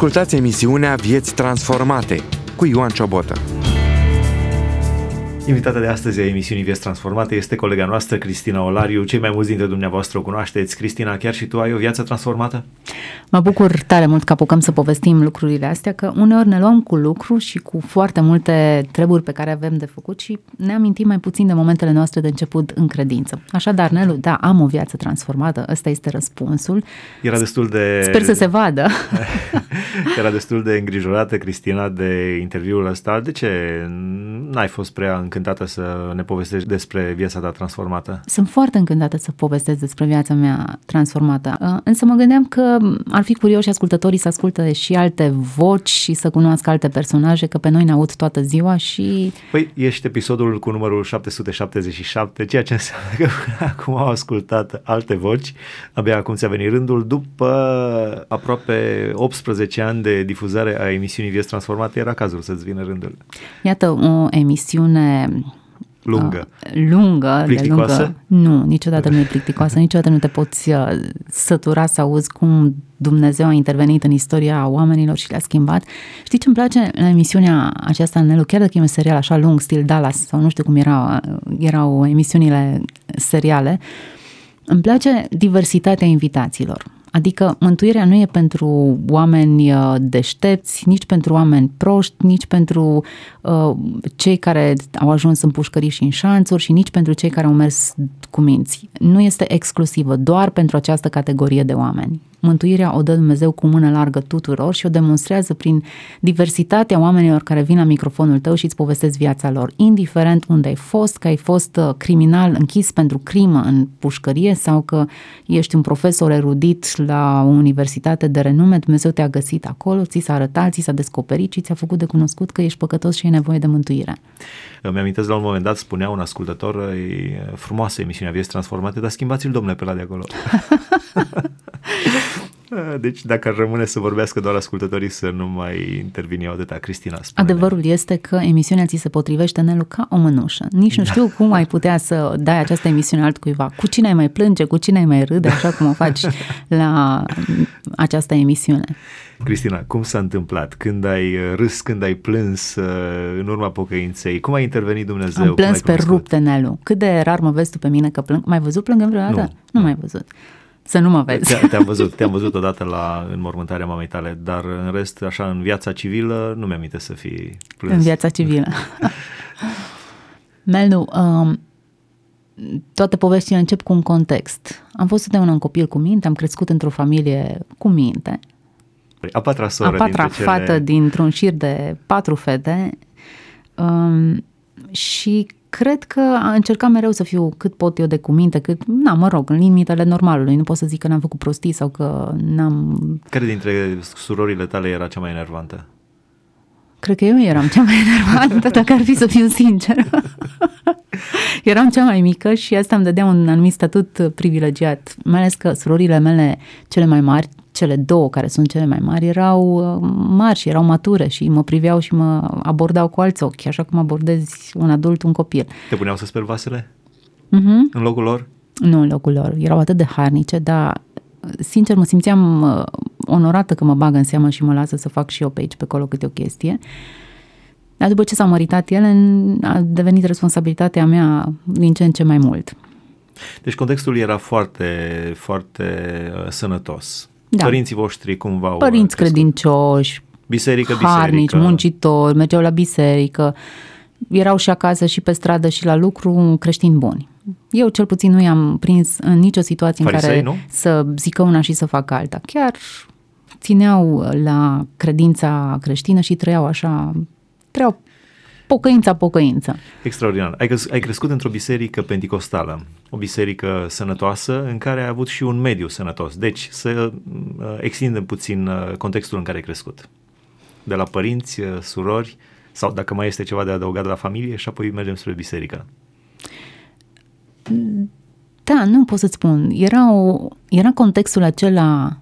Ascultați emisiunea Vieți Transformate cu Ioan Ciobotă. Invitata de astăzi a emisiunii Vieți Transformate este colega noastră, Cristina Olariu. Cei mai mulți dintre dumneavoastră o cunoașteți. Cristina, chiar și tu ai o viață transformată? Mă bucur tare mult că apucăm să povestim lucrurile astea, că uneori ne luăm cu lucru și cu foarte multe treburi pe care avem de făcut și ne amintim mai puțin de momentele noastre de început în credință. Așadar, Nelu, da, am o viață transformată, ăsta este răspunsul. Era destul de... Sper să se vadă. Era destul de îngrijorată, Cristina, de interviul ăsta. De ce n-ai fost prea încântată să ne povestești despre viața ta transformată? Sunt foarte încântată să povestesc despre viața mea transformată, însă mă gândeam că ar fi curioși ascultătorii să ascultă și alte voci și să cunoască alte personaje, că pe noi ne aud toată ziua și... Păi, ești episodul cu numărul 777, ceea ce înseamnă că acum au ascultat alte voci. Abia acum ți-a venit rândul. După aproape 18 ani de difuzare a emisiunii Vieți Transformate, era cazul să-ți vină rândul. Iată, o emisiune... Lungă. Plicticoasă? Nu, niciodată nu e plicticoasă, niciodată nu te poți sătura să auzi cum Dumnezeu a intervenit în istoria oamenilor și le-a schimbat. Știi ce îmi place la emisiunea aceasta, Nelu? Chiar dacă e un serial așa lung, stil Dallas, sau nu știu cum erau emisiunile seriale, îmi place diversitatea invitațiilor. Adică mântuirea nu e pentru oameni deștepți, nici pentru oameni proști, nici pentru cei care au ajuns în pușcării și în șanțuri și nici pentru cei care au mers cu minți. Nu este exclusivă doar pentru această categorie de oameni. Mântuirea o dă Dumnezeu cu mână largă tuturor și o demonstrează prin diversitatea oamenilor care vin la microfonul tău și îți povestesc viața lor, indiferent unde ai fost, că ai fost criminal închis pentru crimă în pușcărie sau că ești un profesor erudit la o universitate de renume, Dumnezeu te-a găsit acolo, ți s-a arătat, ți s-a descoperit și ți-a făcut de cunoscut că ești păcătos și ai nevoie de mântuire. Îmi amintesc, la un moment dat spunea un ascultător, e frumoasă emisiunea Vieți Transformate, dar schimbați-l, domnule, pe ăla de acolo. Deci dacă ar rămâne să vorbească doar ascultătorii, să nu mai intervineau atâta. Cristina, spune. Adevărul este că emisiunea ți se potrivește, Nelu, ca o mânușă. Nici nu știu cum ai putea să dai această emisiune altcuiva. Cu cine ai mai plânge, cu cine ai mai râde, așa cum o faci la această emisiune. Cristina, cum s-a întâmplat? Când ai râs, când ai plâns în urma pocăinței? Cum a intervenit Dumnezeu? Am plâns pe rupte, Nelu. Cât de rar mă vezi tu pe mine că plâng? M-ai văzut plângând vreodată? Nu m-ai văzut. Să nu mă vezi. Te-am văzut odată la înmormântarea mamei tale, dar în rest, așa, în viața civilă, nu mi-am aminte să fii plâns. În viața civilă. Nelu, toate poveștile încep cu un context. Am fost totdeauna un copil cu minte, am crescut într-o familie cu minte. A patra fată dintr-un șir de 4 fete și cred că încercam mereu să fiu cât pot eu de cuminte, în limitele normalului. Nu pot să zic că n-am făcut prostii sau că n-am... Care dintre surorile tale era cea mai enervantă? Cred că eu eram cea mai enervantă, dacă ar fi să fiu sinceră. Eram cea mai mică și asta îmi dădea un anumit statut privilegiat. Mai ales că surorile mele cele mai mari, cele 2 care sunt cele mai mari, erau mari și erau mature și mă priveau și mă abordau cu alți ochi, așa cum abordezi un adult, un copil. Te puneau să speli vasele? Mm-hmm. În locul lor? Nu în locul lor. Erau atât de harnice, dar sincer mă simțeam onorată că mă bagă în seamă și mă lasă să fac și eu pe aici, pe acolo câte o chestie. Dar după ce s-au măritat ele, a devenit responsabilitatea mea din ce în ce mai mult. Deci contextul era foarte, foarte sănătos. Da. Părinții voștri cum v-au Părinți credincioși, harnici, muncitori, mergeau la biserică, erau și acasă și pe stradă și la lucru creștini buni. Eu cel puțin nu i-am prins în nicio situație Farisei, în care să zică una și să facă alta. Chiar țineau la credința creștină și trăiau pocăință. Extraordinar. Ai crescut într-o biserică penticostală, o biserică sănătoasă în care ai avut și un mediu sănătos. Deci să extindem puțin contextul în care ai crescut. De la părinți, surori sau dacă mai este ceva de adăugat de la familie și apoi mergem spre biserică. Da, nu pot să-ți spun. Era contextul acela...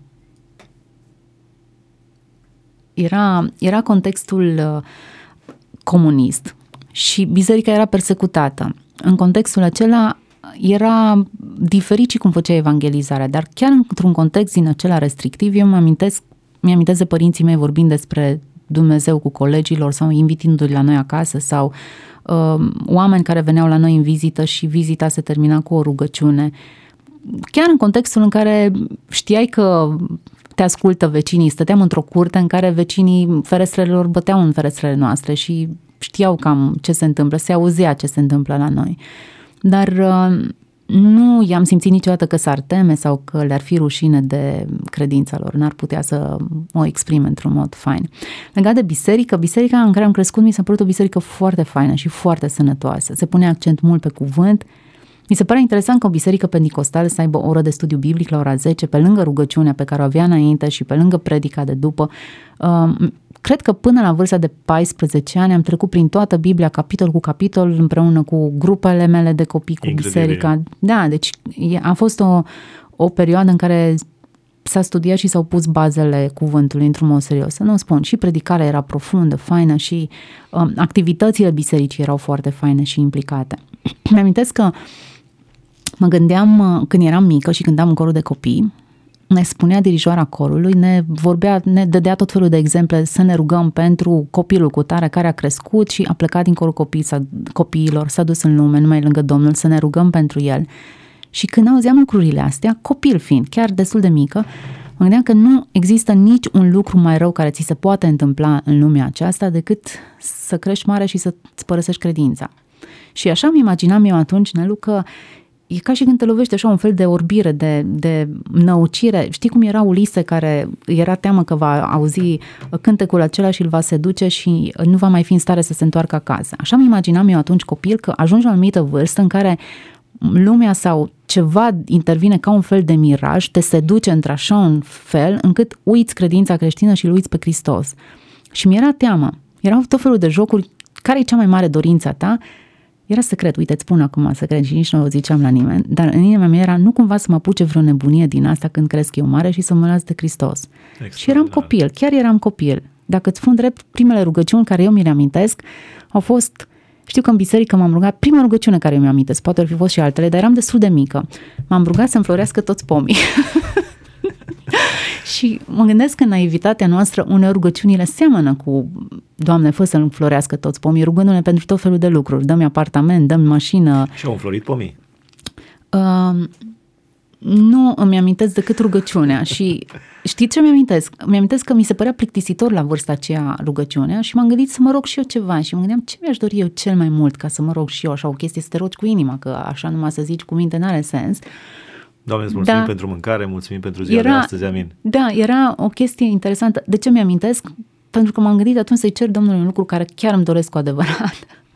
Era contextul comunist și biserica era persecutată. În contextul acela era diferit și cum făcea evangelizarea, dar chiar într-un context din acela restrictiv, eu mă amintesc mi-amintesc de părinții mei vorbind despre Dumnezeu cu colegilor sau invitându-i la noi acasă sau oameni care veneau la noi în vizită și vizita se termina cu o rugăciune. Chiar în contextul în care știai că te ascultă vecinii, stăteam într-o curte în care vecinii ferestrele lor băteau în ferestrele noastre și știau cam ce se întâmplă, se auzea ce se întâmplă la noi. Dar nu i-am simțit niciodată că s-ar teme sau că le-ar fi rușine de credința lor, n-ar putea să o exprime într-un mod fain. Legat de biserică, biserica în care am crescut mi s-a părut o biserică foarte faină și foarte sănătoasă. Se pune accent mult pe cuvânt. Mi se pare interesant că o biserică pentecostală să aibă o oră de studiu biblic la ora 10, pe lângă rugăciunea pe care o avea înainte și pe lângă predica de după. Cred că până la vârsta de 14 ani am trecut prin toată Biblia, capitol cu capitol, împreună cu grupele mele de copii, cu biserica. Da, deci a fost o perioadă în care s-a studiat și s-au pus bazele cuvântului într-un mod serios. Să nu spun, și predicarea era profundă, faină și activitățile bisericii erau foarte faine și implicate. Mi-amintesc că mă gândeam, când eram mică și cântam în corul de copii, ne spunea dirijoara corului, ne dădea tot felul de exemple să ne rugăm pentru copilul cutare care a crescut și a plecat din corul copiilor, s-a dus în lume, numai lângă Domnul, să ne rugăm pentru el. Și când auzeam lucrurile astea, copil fiind, chiar destul de mică, mă gândeam că nu există nici un lucru mai rău care ți se poate întâmpla în lumea aceasta decât să crești mare și să-ți părăsești credința. Și așa îmi imaginam eu atunci, Nelu, că e ca și când te lovește așa un fel de orbire, de năucire. Știi cum era Ulise, care era teamă că va auzi cântecul acela și îl va seduce și nu va mai fi în stare să se întoarcă acasă. Așa îmi imaginam eu atunci, copil, că ajungi la o anumită vârstă în care lumea sau ceva intervine ca un fel de miraj, te seduce într-așa un fel încât uiți credința creștină și îl uiți pe Hristos. Și mi-era teamă. Erau tot felul de jocuri. Care e cea mai mare dorința ta? Era secret, uite, îți spun acum secret și nici nu o ziceam la nimeni, dar în inima mea era nu cumva să mă apuce vreo nebunie din asta când cresc eu mare și să mă las de Hristos. Și eram copil, chiar eram copil. Dacă îți spun drept, primele rugăciuni care eu mi le amintesc au fost, știu că în biserică m-am rugat, prima rugăciune care eu mi-am amintesc, poate ar fi fost și altele, dar eram destul de mică. M-am rugat să înflorească toți pomii. Și mă gândesc că în naivitatea noastră uneori rugăciunile seamănă cu Doamne, fă să înflorească toți pomii, rugându-ne pentru tot felul de lucruri. Dă-mi apartament, dă-mi mașină. Și au înflorit pomii? Nu îmi amintesc decât rugăciunea. Și știi ce mi-amintesc? Mi-amintesc că mi se părea plictisitor la vârsta aceea rugăciunea și m-am gândit să mă rog și eu ceva. Și mă gândeam ce mi-aș dori eu cel mai mult ca să mă rog și eu așa o chestie, să te rogi cu inima, că așa numai să zici cu minte n-are sens. Doamne, îți mulțumim pentru mâncare, mulțumim pentru ziua de astăzi, amin. Da, era o chestie interesantă. De ce mi-amintesc? Pentru că m-am gândit atunci să-i cer Domnului un lucru care chiar îmi doresc cu adevărat.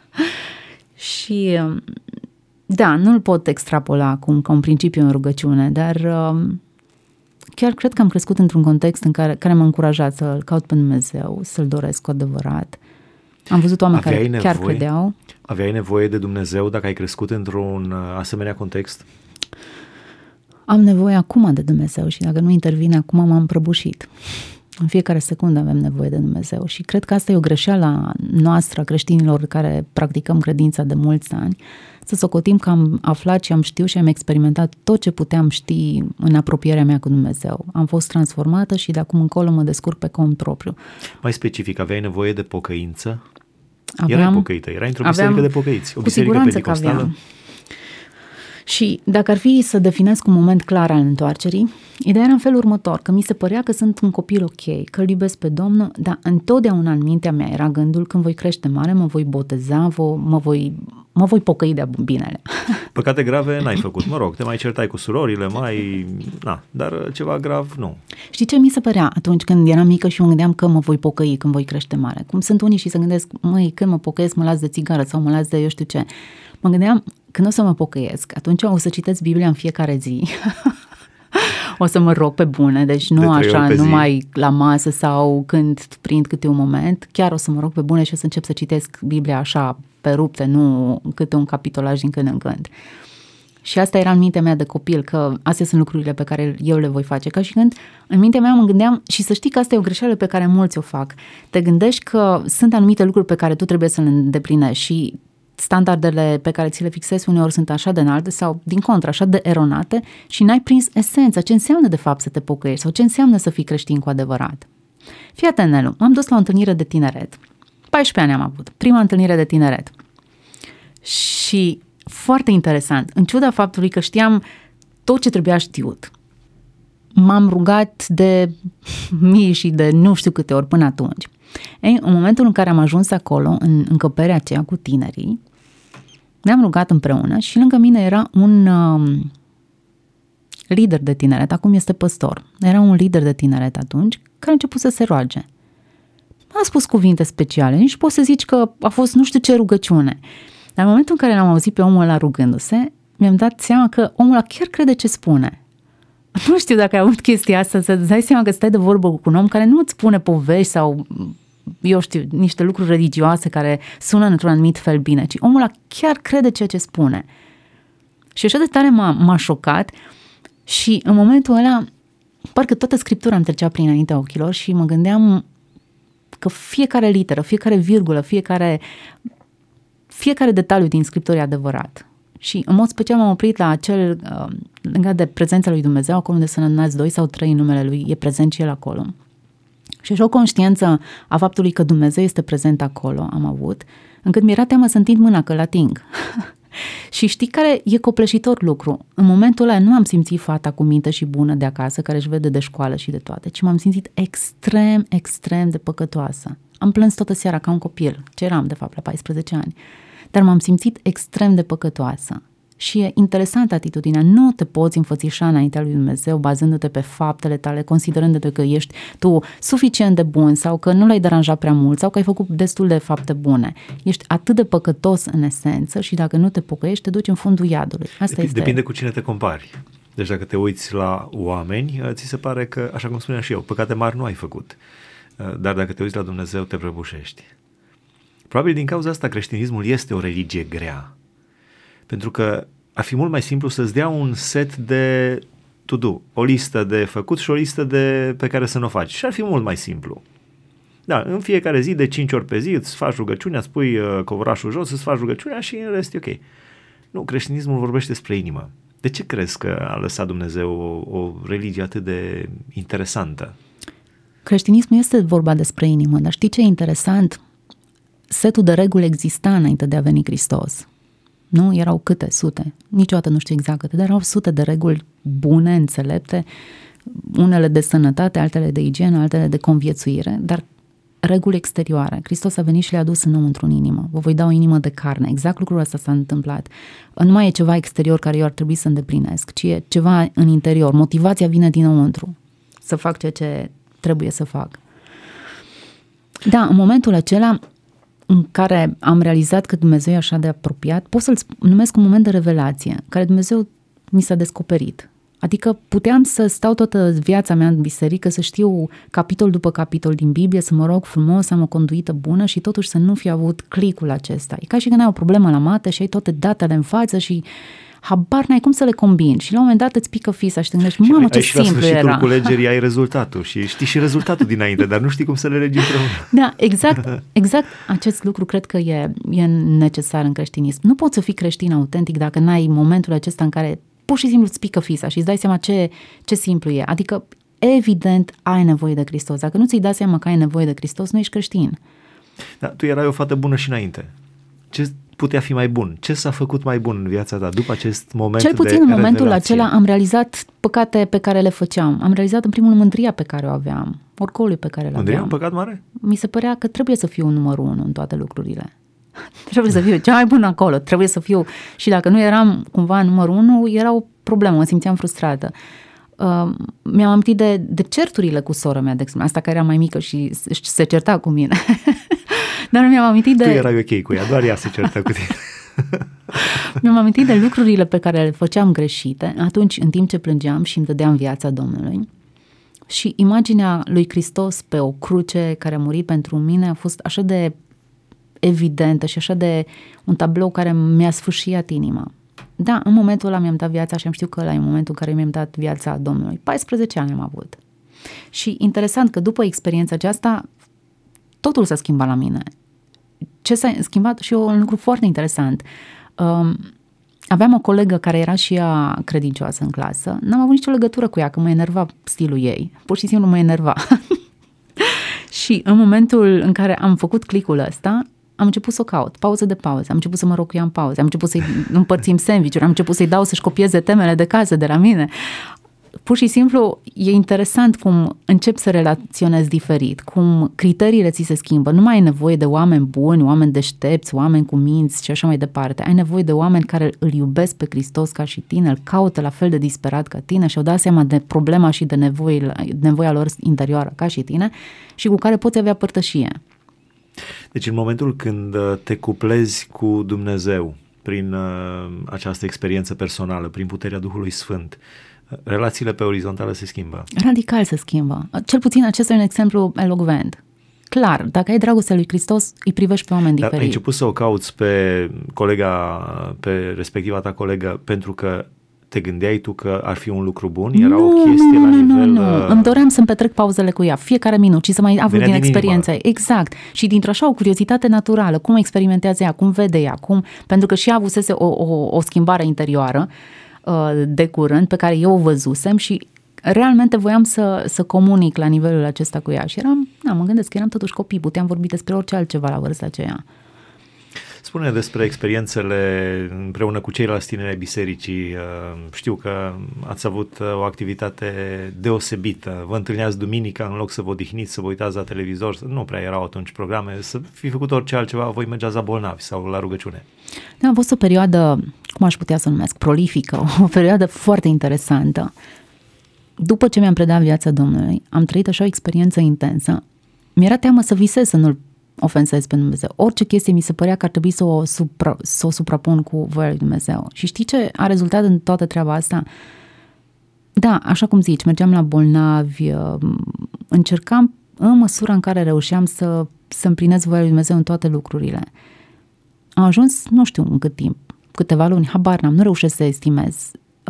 Și da, nu-l pot extrapola acum ca un principiu în rugăciune, dar chiar cred că am crescut într-un context în care m-a încurajat să-L caut pe Dumnezeu, să-L doresc cu adevărat. Am văzut oameni care chiar credeau. Aveai nevoie de Dumnezeu dacă ai crescut într-un asemenea context? Am nevoie acum de Dumnezeu și dacă nu intervine acum m-am prăbușit. În fiecare secundă avem nevoie de Dumnezeu și cred că asta e o greșeală noastră, a creștinilor care practicăm credința de mulți ani, să socotim că am aflat și am știut și am experimentat tot ce puteam ști în apropierea mea cu Dumnezeu. Am fost transformată și de acum încolo mă descurc pe cont propriu. Mai specific, aveai nevoie de pocăință? Erai pocăită, erai într-o biserică de pocăiți, o biserică pentecostală? Și dacă ar fi să definesc un moment clar al întoarcerii, ideea era în felul următor, că mi se părea că sunt un copil ok, că îl iubesc pe Domnul, dar întotdeauna în mintea mea era gândul când voi crește mare, mă voi boteza, mă voi pocăi de binele. Păcate grave n-ai făcut, mă rog, te mai certai cu surorile, dar ceva grav nu. Știi ce mi se părea atunci când eram mică și mă gândeam că mă voi pocăi când voi crește mare? Cum sunt unii și se gândesc, când mă pocăiesc mă las de țigară sau mă las de eu știu ce. Mă gândeam, când o să mă pocăiesc, atunci o să citesc Biblia în fiecare zi. O să mă rog pe bune, deci nu așa, numai la masă sau când prind câte un moment, chiar o să mă rog pe bune și o să încep să citesc Biblia așa pe rupte, nu câte un capitolaj din când în când. Și asta era în mintea mea de copil, că astea sunt lucrurile pe care eu le voi face. Ca și când în mintea mea mă gândeam, și să știi că asta e o greșeală pe care mulți o fac. Te gândești că sunt anumite lucruri pe care tu trebuie să le îndeplinești și standardele pe care ți le fixezi uneori sunt așa de înalte sau, din contră, așa de eronate și n-ai prins esența, ce înseamnă de fapt să te pocăiești sau ce înseamnă să fii creștin cu adevărat. Fii atent, Nelu, m-am dus la o întâlnire de tineret. 14 ani am avut, prima întâlnire de tineret. Și foarte interesant, în ciuda faptului că știam tot ce trebuia știut, m-am rugat de mii și de nu știu câte ori până atunci. Ei, în momentul în care am ajuns acolo, în încăperea aceea cu tinerii, ne-am rugat împreună și lângă mine era un lider de tineret, acum este păstor. Era un lider de tineret atunci care a început să se roage. A spus cuvinte speciale, nici poți să zici că a fost nu știu ce rugăciune. Dar în momentul în care l-am auzit pe omul ăla rugându-se, mi-am dat seama că omul ăla chiar crede ce spune. Nu știu dacă ai avut chestia asta, să-ți dai seama că stai de vorbă cu un om care nu îți spune povești sau, eu știu, niște lucruri religioase care sună într-un anumit fel bine, ci omul ăla chiar crede ceea ce spune. Și așa de tare m-a șocat și în momentul ăla, parcă toată Scriptura îmi trecea prin înaintea ochilor și mă gândeam că fiecare literă, fiecare virgulă, fiecare detaliu din Scriptură e adevărat. Și în mod special m-am oprit la acel legat de prezența lui Dumnezeu, acolo unde sunt înalți 2 sau 3 în numele Lui, e prezent și El acolo. Și așa o conștiință a faptului că Dumnezeu este prezent acolo am avut, încât mi-era teamă să întind mâna că l-ating. Și știi care e copleșitor lucru? În momentul ăla nu am simțit fata cu minte și bună de acasă, care își vede de școală și de toate, ci m-am simțit extrem, extrem de păcătoasă. Am plâns toată seara ca un copil, ce eram de fapt la 14 ani, dar m-am simțit extrem de păcătoasă. Și e interesantă atitudinea, nu te poți înfățișa înaintea lui Dumnezeu bazându-te pe faptele tale, considerându-te că ești tu suficient de bun sau că nu l-ai deranjat prea mult sau că ai făcut destul de fapte bune. Ești atât de păcătos în esență și dacă nu te pocăiești, te duci în fundul iadului. Depinde cu cine te compari. Deci dacă te uiți la oameni, ți se pare că, așa cum spuneam și eu, păcate mari nu ai făcut. Dar dacă te uiți la Dumnezeu, te prăbușești. Probabil din cauza asta creștinismul este o religie grea. Pentru că ar fi mult mai simplu să-ți dea un set de to-do, o listă de făcut și o listă pe care să nu o faci. Și ar fi mult mai simplu. Da, în fiecare zi, de 5 ori pe zi, îți faci rugăciunea, îți pui covorașul jos, îți faci rugăciunea și în rest e ok. Nu, creștinismul vorbește despre inimă. De ce crezi că a lăsat Dumnezeu o religie atât de interesantă? Creștinismul este vorba despre inimă, dar știi ce e interesant? Setul de reguli exista înainte de a veni Hristos. Nu? Erau câte? Sute. Niciodată nu știu exact câte, dar erau sute de reguli bune, înțelepte, unele de sănătate, altele de igienă, altele de conviețuire, dar reguli exterioare. Hristos a venit și le-a adus înăuntru în inimă. Vă voi da o inimă de carne. Exact lucrul ăsta s-a întâmplat. Nu mai e ceva exterior care eu ar trebui să îndeplinesc, ci e ceva în interior. Motivația vine dinăuntru să fac ceea ce trebuie să fac. Da, în momentul acela în care am realizat că Dumnezeu e așa de apropiat, pot să-l numesc un moment de revelație, în care Dumnezeu mi s-a descoperit. Adică puteam să stau toată viața mea în biserică, să știu capitol după capitol din Biblie, să mă rog frumos, să am o conduită bună și totuși să nu fi avut clicul acesta. E ca și când ai o problemă la mate și ai toate datele în față și habar n-ai cum să le combini și la un moment dat îți pică fisa și te gândești, mamă, ce simplu era. Și la sfârșitul culegerii ai rezultatul și știi și rezultatul dinainte, dar nu știi cum să le legi împreună. Da, exact acest lucru cred că e necesar în creștinism. Nu poți să fii creștin autentic dacă n-ai momentul acesta în care pur și simplu îți pică fisa și îți dai seama ce simplu e. Adică, evident, ai nevoie de Hristos. Dacă nu ți-i dai seama că ai nevoie de Hristos, nu ești creștin. Da, tu erai o fată bună și înainte. Ce putea fi mai bun? Ce s-a făcut mai bun în viața ta după acest moment de revelație? Cel puțin în momentul acela am realizat păcate pe care le făceam. Am realizat în primul rând mândria pe care o aveam, orgoliul pe care l-aveam. Mândria un păcat mare? Mi se părea că trebuie să fiu numărul 1 în toate lucrurile. Trebuie să fiu cea mai bună acolo, trebuie să fiu, și dacă nu eram cumva numărul 1, era o problemă, mă simțeam frustrată. Mi-am amintit de certurile cu sora mea, de exemplu, asta care era mai mică și se certa cu mine. Dar mi-am amintit de... Tu erai ok cu ea, doar ea se certa cu tine. Mi-am amintit de lucrurile pe care le făceam greșite atunci, în timp ce plângeam și îmi dădeam viața Domnului. Și imaginea lui Hristos pe o cruce care a murit pentru mine a fost așa de evidentă și așa de un tablou care mi-a sfâșiat inima. Da, în momentul ăla mi-am dat viața și am știut că ăla e momentul în care mi-am dat viața Domnului. 14 ani am avut. Și interesant că după experiența aceasta, totul s-a schimbat la mine. ce s-a schimbat și un lucru foarte interesant. Aveam o colegă care era și ea credincioasă în clasă, n-am avut nicio legătură cu ea, că mă enerva stilul ei, pur și simplu mă enerva. Și în momentul în care am făcut clicul ăsta, am început să o caut, pauză de pauză, am început să mă rog cu ea în pauze, am început să-i împărțim sandwich-uri, am început să-i dau să-și copieze temele de casă de la mine. Pur și simplu e interesant cum încep să relaționezi diferit, cum criteriile ți se schimbă. Nu mai ai nevoie de oameni buni, oameni deștepți, oameni cu minți și așa mai departe. Ai nevoie de oameni care îl iubesc pe Hristos ca și tine, îl caută la fel de disperat ca tine și au dat seama de problema și de nevoia lor interioară ca și tine și cu care poți avea părtășie. Deci în momentul când te cuplezi cu Dumnezeu prin această experiență personală, prin puterea Duhului Sfânt, relațiile pe orizontală se schimbă. Radical se schimbă. Cel puțin acesta e un exemplu elocvent. Clar, dacă ai dragostea lui Hristos, îi privești pe oameni diferiți. Dar ai început să o cauți pe pe respectiva ta colegă pentru că te gândeai tu că ar fi un lucru bun? Era o chestie la nivel... Nu. Îmi doream să-mi petrec pauzele cu ea, fiecare minut și să mai aflu din experiența ei. Exact. Și dintr-o așa o curiozitate naturală, cum experimentează ea, cum vede ea, pentru că și ea avusese o schimbare interioară de curând, pe care eu o văzusem și realmente voiam să comunic la nivelul acesta cu ea. Și mă gândesc că eram totuși copii, puteam vorbi despre orice altceva la vârsta aceea. Spune despre experiențele împreună cu ceilalți tineri ai bisericii. Știu că ați avut o activitate deosebită. Vă întâlneați duminica în loc să vă odihniți, să vă uitați la televizor. Nu prea erau atunci programe. Să fi făcut orice altceva, voi mergeați la bolnavi sau la rugăciune. Da, a fost o perioadă, cum aș putea să o numesc, prolifică, o perioadă foarte interesantă. După ce mi-am predat viața Domnului, am trăit așa o experiență intensă. Mi-era teamă să visez, să nu-L ofensez pe Dumnezeu. Orice chestie mi se părea că ar trebui să o suprapun cu voia lui Dumnezeu. Și știi ce a rezultat în toată treaba asta? Da, așa cum zici, mergeam la bolnavi, încercam în măsura în care reușeam să împlinesc voia lui Dumnezeu în toate lucrurile. Am ajuns, nu știu în cât timp, câteva luni, habar n-am, nu reușesc să estimez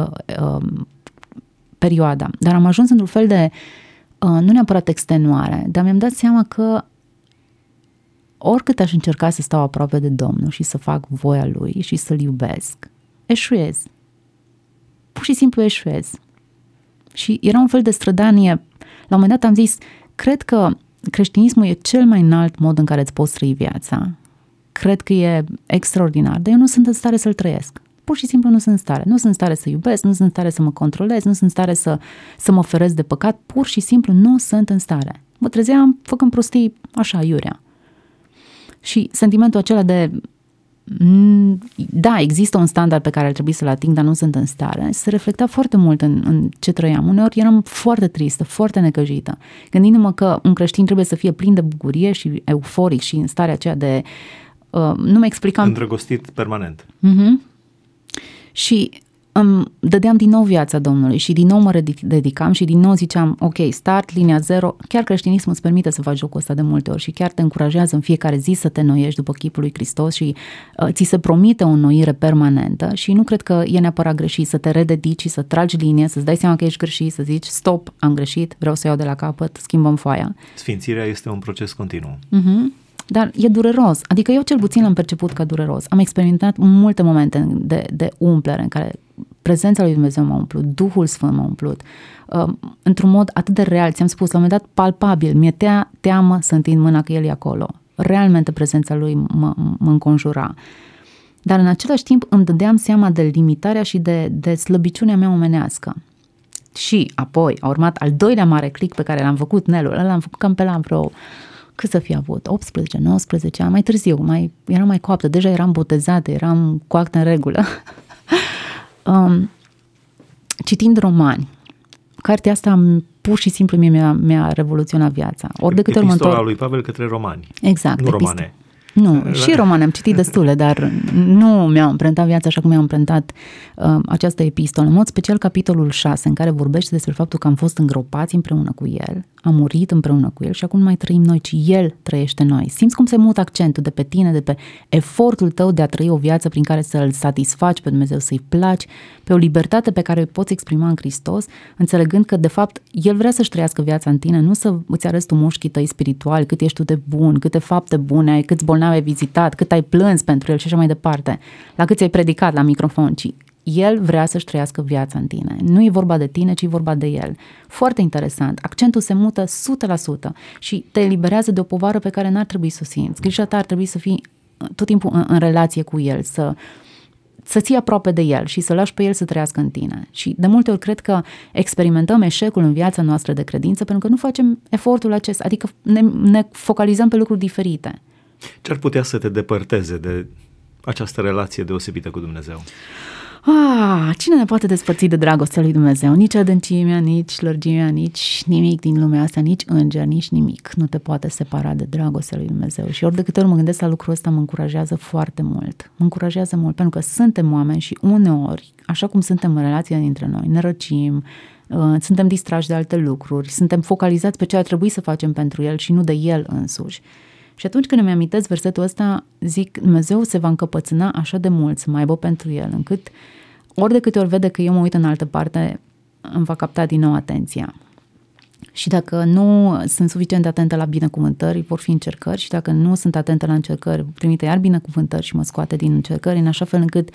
perioada, dar am ajuns într-un fel de, nu neapărat extenuare, dar mi-am dat seama că oricât aș încerca să stau aproape de Domnul și să fac voia Lui și să-L iubesc, eșuez. Pur și simplu eșuez. Și era un fel de strădanie. La un moment dat am zis, cred că creștinismul e cel mai înalt mod în care îți poți trăi viața. Cred că e extraordinar, dar eu nu sunt în stare să-l trăiesc. Pur și simplu nu sunt în stare. Nu sunt în stare să iubesc, nu sunt în stare să mă controlez, nu sunt în stare să mă feresc de păcat. Pur și simplu nu sunt în stare. Mă trezeam făcând prostii așa, iurea. Și sentimentul acela de da, există un standard pe care ar trebui să-l ating, dar nu sunt în stare, se reflecta foarte mult în ce trăiam. Uneori eram foarte tristă, foarte necăjită, gândindu-mă că un creștin trebuie să fie plin de bucurie și euforic și în starea aceea de nu mă explicam. Îndrăgostit permanent. Și îmi dădeam din nou viața Domnului și din nou mă dedicam și din nou ziceam, ok, start, linia zero. Chiar creștinismul îți permite să faci jocul ăsta de multe ori și chiar te încurajează în fiecare zi să te înnoiești după chipul lui Hristos și ți se promite o înnoire permanentă și nu cred că e neapărat greșit să te rededici și să tragi linie, să-ți dai seama că ești greșit, să zici, stop, am greșit, vreau să iau de la capăt, schimbăm foaia. Sfințirea este un proces continuu. Dar e dureros, adică eu cel puțin l-am perceput ca dureros. Am experimentat multe momente de umplere în care prezența lui Dumnezeu m-a umplut, Duhul Sfânt m-a umplut, într-un mod atât de real, ți-am spus, la un moment dat palpabil, mi-e teamă să întind mâna că El e acolo. Realmente prezența Lui mă înconjura. Dar în același timp îmi dădeam seama de limitarea și de slăbiciunea mea omenească. Și apoi a urmat al doilea mare click pe care l-am făcut, Nelu, l-am făcut cam pe la vreo... Cât să fi avut? 18, 19 ani, mai târziu, eram mai coaptă, deja eram botezată, eram cu acte în regulă. Citind romani. Cartea asta pur și simplu mi-a revoluționat viața. Ori de câte ori Epistola lui Pavel către romani. Exact. Nu romane. Nu, și romane, am citit destule, dar nu mi-au împrentat viața așa cum mi-a împrentat această epistolă. În mod special capitolul 6, în care vorbește despre faptul că am fost îngropați împreună cu El, am murit împreună cu El și acum nu mai trăim noi, ci El trăiește în noi. Simți cum se mută accentul de pe tine, de pe efortul tău de a trăi o viață prin care să-L satisfaci pe Dumnezeu, să-i placi, pe o libertate pe care o poți exprima în Hristos, înțelegând că de fapt El vrea să-și trăiască viața în tine, nu să îți arăți tu mușchii tăi spirituali, cât ești tu de bun, câte fapte bune ai, câți bolnavi n-ai vizitat, cât ai plâns pentru el și așa mai departe, la cât ți-ai predicat la microfon, ci el vrea să-și trăiască viața în tine. Nu e vorba de tine, ci e vorba de el. Foarte interesant. Accentul se mută 100% și te eliberează de o povară pe care n-ar trebui să o simți. Grija ta ar trebui să fii tot timpul în relație cu el, să ții aproape de el și să lași pe el să trăiască în tine. Și de multe ori cred că experimentăm eșecul în viața noastră de credință pentru că nu facem efortul acesta, adică ne focalizăm pe lucruri diferite. Ce ar putea să te depărteze de această relație deosebită cu Dumnezeu? Cine ne poate despărți de dragostea lui Dumnezeu? Nici adâncimea, nici lărgimea, nici nimic din lumea asta, nici înger, nici nimic nu te poate separa de dragostea lui Dumnezeu. Și ori de câte ori mă gândesc la lucrul ăsta, mă încurajează foarte mult. Mă încurajează mult, pentru că suntem oameni și uneori, așa cum suntem în relația dintre noi, ne răcim, suntem distrași de alte lucruri, suntem focalizați pe ce ar trebui să facem pentru el și nu de el însuși. Și atunci când îmi amintesc versetul ăsta, zic, Dumnezeu se va încăpățâna așa de mult să mă aibă pentru el, încât ori de câte ori vede că eu mă uit în altă parte, îmi va capta din nou atenția. Și dacă nu sunt suficient de atentă la binecuvântări, vor fi încercări, și dacă nu sunt atentă la încercări, trimite iar binecuvântări și mă scoate din încercări, în așa fel încât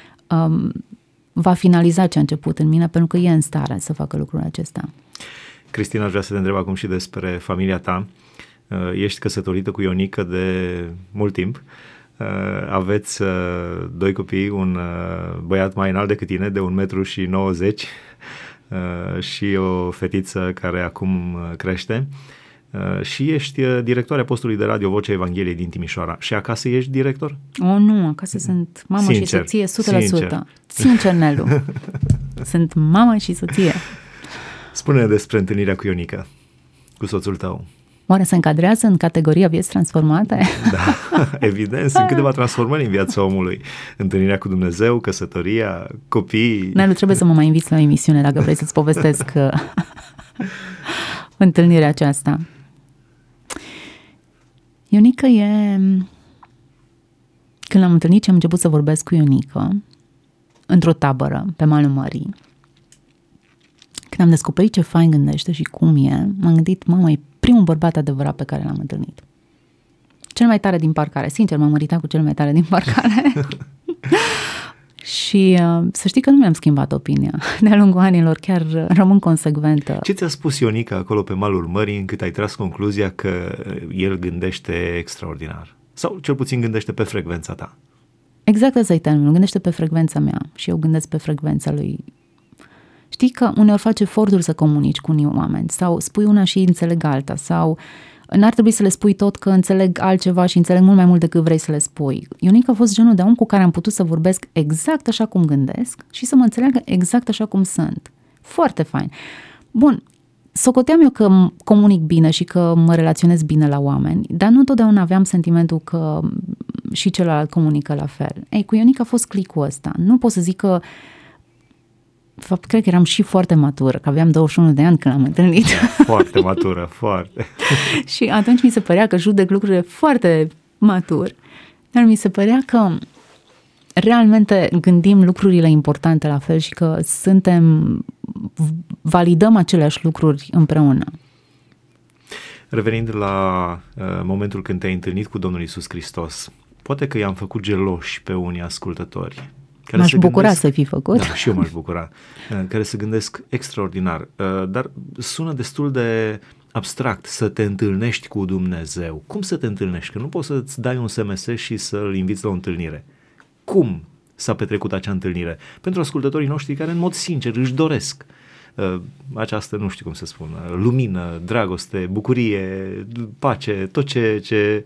va finaliza ce a început în mine, pentru că e în stare să facă lucrul acesta. Cristina, aș vrea să te întreb acum și despre familia ta. Ești căsătorită cu Ionica de mult timp. Aveți doi copii, un băiat mai înalt decât tine, de 1,90 m și o fetiță care acum crește. Și ești directoarea postului de radio Vocea Evangheliei din Timișoara. Și acasă ești director? Nu, acasă sunt mamă și soție 100%. Sincer, Nelu. Sunt mamă și soție. Spune-ne despre întâlnirea cu Ionica, cu soțul tău. Oare se încadrează în categoria vieți transformate? Da, evident, sunt câteva transformări în viața omului. Întâlnirea cu Dumnezeu, căsătoria, copii. Nelu, trebuie să mă mai inviți la o emisiune dacă vrei să-ți povestesc întâlnirea aceasta. Ionica e... Când l-am întâlnit și am început să vorbesc cu Ionica într-o tabără pe malul mării, când am descoperit ce fain gândește și cum e, m-am gândit, mamă, e primul bărbat adevărat pe care l-am întâlnit. Cel mai tare din parcare. Sincer, m-am măritat cu cel mai tare din parcare. Și să știi că nu mi-am schimbat opinia. De-a lungul anilor chiar rămân consecventă. Ce ți-a spus Ionica acolo pe malul mării încât ai tras concluzia că el gândește extraordinar? Sau cel puțin gândește pe frecvența ta? Exact ăsta e termenul. Gândește pe frecvența mea și eu gândesc pe frecvența lui. Știi că uneori faci eforturi să comunici cu unii oameni sau spui una și înțeleg alta sau n-ar trebui să le spui tot că înțeleg altceva și înțeleg mult mai mult decât vrei să le spui. Ionica a fost genul de om cu care am putut să vorbesc exact așa cum gândesc și să mă înțeleagă exact așa cum sunt. Foarte fain. Bun, socoteam eu că comunic bine și că mă relaționez bine la oameni, dar nu întotdeauna aveam sentimentul că și celălalt comunică la fel. Ei, cu Ionica a fost clicul ăsta. Nu pot să zic că de fapt, cred că eram și foarte matură, că aveam 21 de ani când l-am întâlnit. Foarte matură, foarte. Și atunci mi se părea că judec lucrurile foarte matur, dar mi se părea că realmente gândim lucrurile importante la fel și că validăm aceleași lucruri împreună. Revenind la momentul când te-ai întâlnit cu Domnul Iisus Hristos, poate că i-am făcut geloși pe unii ascultători. M-aș bucura să fi făcut. Da, și eu m-aș bucura. Care se gândesc extraordinar. Dar sună destul de abstract să te întâlnești cu Dumnezeu. Cum să te întâlnești? Că nu poți să-ți dai un SMS și să-L inviți la o întâlnire. Cum s-a petrecut acea întâlnire? Pentru ascultătorii noștri care în mod sincer își doresc această, nu știu cum să spun, lumină, dragoste, bucurie, pace, tot ce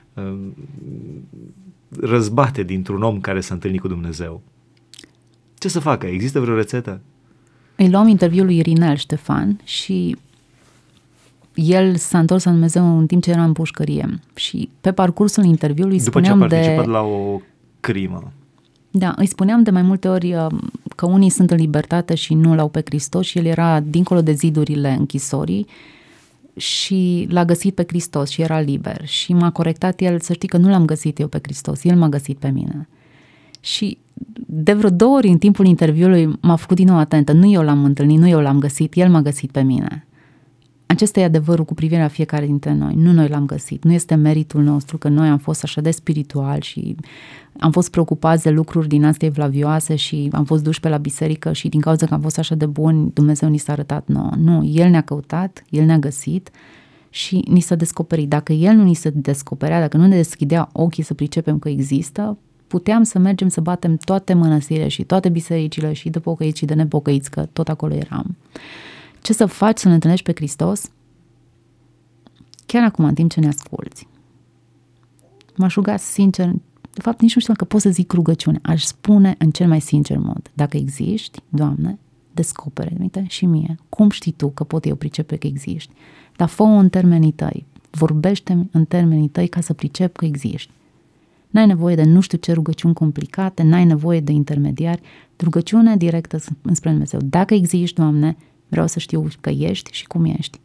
răzbate dintr-un om care s-a întâlnit cu Dumnezeu. Ce să facă? Există vreo rețetă? Îi luam interviul lui Irinel Ștefan și el s-a întors la Dumnezeu în timp ce era în pușcărie. Și pe parcursul interviului spuneam după ce a participat la o crimă. Da, îi spuneam de mai multe ori că unii sunt în libertate și nu l-au pe Hristos și el era dincolo de zidurile închisorii și l-a găsit pe Hristos și era liber. Și m-a corectat el, să știi că nu l-am găsit eu pe Hristos, el m-a găsit pe mine. Și de vreo 2 ori în timpul interviului m-a făcut din nou atentă, nu eu l-am întâlnit, nu eu l-am găsit, el m-a găsit pe mine. Acesta e adevărul cu privire la fiecare dintre noi. Nu noi l-am găsit. Nu este meritul nostru că noi am fost așa de spirituali și am fost preocupați de lucruri din astea evlavioase și am fost duși pe la biserică și din cauza că am fost așa de buni, Dumnezeu ni s-a arătat nouă. Nu, El ne-a căutat, El ne-a găsit și ni s-a descoperit. Dacă El nu ni se descoperea, dacă nu ne deschidea ochii să pricepem că există, puteam să mergem să batem toate mănăstirile și toate bisericile și de pocăiți și de nepocăiți, că tot acolo eram. Ce să faci să ne întâlnești pe Hristos? Chiar acum, în timp ce ne asculți. M-aș ruga sincer, de fapt nici nu știu dacă pot să zic rugăciune, aș spune în cel mai sincer mod, dacă existi, Doamne, descopere-mi și mie. Cum știi Tu că pot eu pricepe că existi? Dar fă-o în termenii Tăi. Vorbește-mi în termenii Tăi ca să pricep că existi. N-ai nevoie de nu știu ce rugăciuni complicate, n-ai nevoie de intermediari, rugăciune directă înspre Dumnezeu. Dacă existi, Doamne, vreau să știu că ești și cum ești.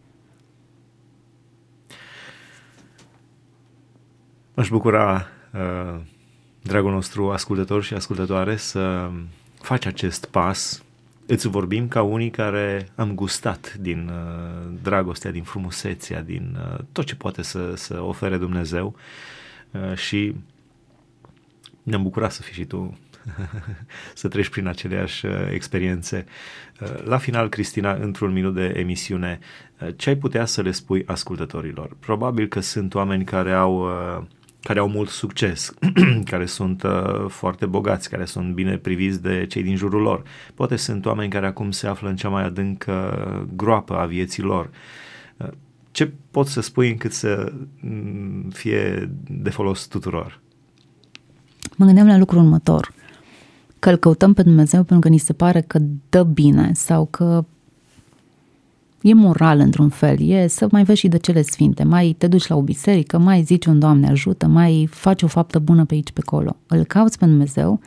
M-aș bucura, dragul nostru ascultător și ascultătoare, să faci acest pas. Îți vorbim ca unii care am gustat din dragostea, din frumusețea, din tot ce poate să ofere Dumnezeu și ne-am bucurat să fii și tu să treci prin aceleași experiențe. La final, Cristina, într-un minut de emisiune, ce ai putea să le spui ascultătorilor? Probabil că sunt oameni care au mult succes, care sunt foarte bogați, care sunt bine priviți de cei din jurul lor. Poate sunt oameni care acum se află în cea mai adâncă groapă a vieții lor. Ce poți să spui încât să fie de folos tuturor? Mă gândeam la lucrul următor, că îl căutăm pe Dumnezeu pentru că ni se pare că dă bine sau că e moral într-un fel, e să mai vezi și de cele sfinte, mai te duci la o biserică, mai zici un Doamne ajută, mai faci o faptă bună pe aici pe acolo. Îl cauți pe Dumnezeu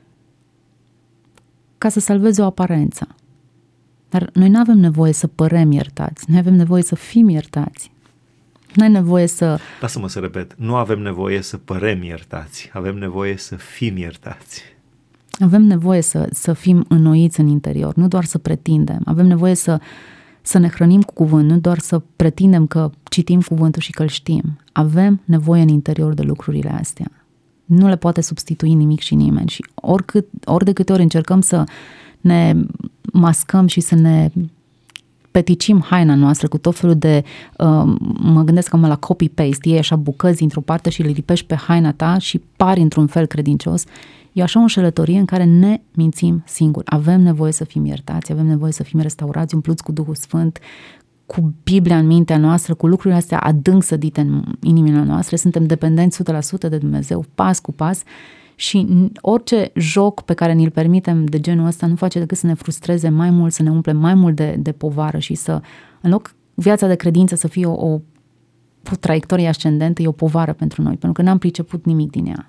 ca să salvezi o aparență. Dar noi nu avem nevoie să părem iertați, noi avem nevoie să fim iertați. Nu ai nevoie să... Lasă-mă să repet, nu avem nevoie să părem iertați, avem nevoie să fim iertați. Avem nevoie să fim înnoiți în interior, nu doar să pretindem. Avem nevoie să ne hrănim cu cuvânt, nu doar să pretindem că citim cuvântul și că îl știm. Avem nevoie în interior de lucrurile astea. Nu le poate substitui nimic și nimeni. Și ori de câte ori încercăm să ne mascăm și să ne peticim haina noastră cu tot felul de, mă gândesc cam la copy-paste, iei așa bucăți dintr-o parte și le lipești pe haina ta și pari într-un fel credincios. E așa o înșelătorie în care ne mințim singuri. Avem nevoie să fim iertați, avem nevoie să fim restaurați, umpluți cu Duhul Sfânt, cu Biblia în mintea noastră, cu lucrurile astea adânc sădite în inimile noastre. Suntem dependenți 100% de Dumnezeu, pas cu pas, și orice joc pe care ni-l permitem de genul ăsta nu face decât să ne frustreze mai mult, să ne umple mai mult de povară și să, în loc viața de credință să fie o traiectorie ascendentă, e o povară pentru noi, pentru că n-am priceput nimic din ea.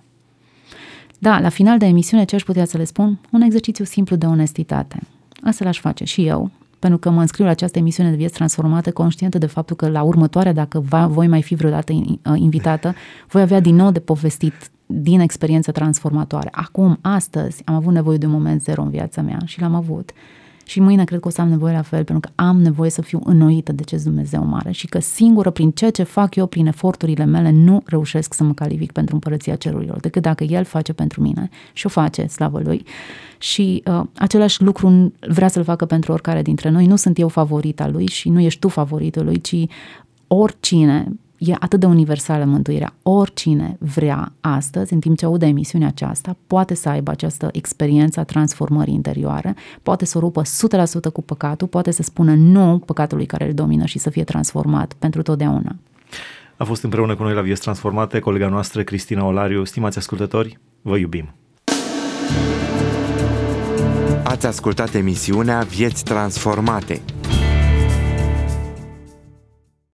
Da, la final de emisiune, ce aș putea să le spun? Un exercițiu simplu de onestitate. Asta l-aș face și eu, pentru că mă înscriu la această emisiune de vieți transformate, conștientă de faptul că la următoarea, dacă voi mai fi vreodată invitată, voi avea din nou de povestit din experiență transformatoare. Acum, astăzi, am avut nevoie de un moment zero în viața mea și l-am avut. Și mâine cred că o să am nevoie la fel, pentru că am nevoie să fiu înnoită de ce Dumnezeu mare și că singură, prin ceea ce fac eu, prin eforturile mele, nu reușesc să mă calific pentru împărăția cerurilor, decât dacă El face pentru mine și o face, slavă Lui. Și același lucru vrea să-L facă pentru oricare dintre noi. Nu sunt eu favorita Lui și nu ești tu favoritul Lui, ci oricine. E atât de universală mântuirea. Oricine vrea astăzi, în timp ce aude emisiunea aceasta, poate să aibă această experiență a transformării interioare, poate să o rupă 100% cu păcatul, poate să spună nu păcatului care îl domină și să fie transformat pentru totdeauna. A fost împreună cu noi la Vieți Transformate colega noastră Cristina Olariu. Stimați ascultători, vă iubim! Ați ascultat emisiunea Vieți Transformate.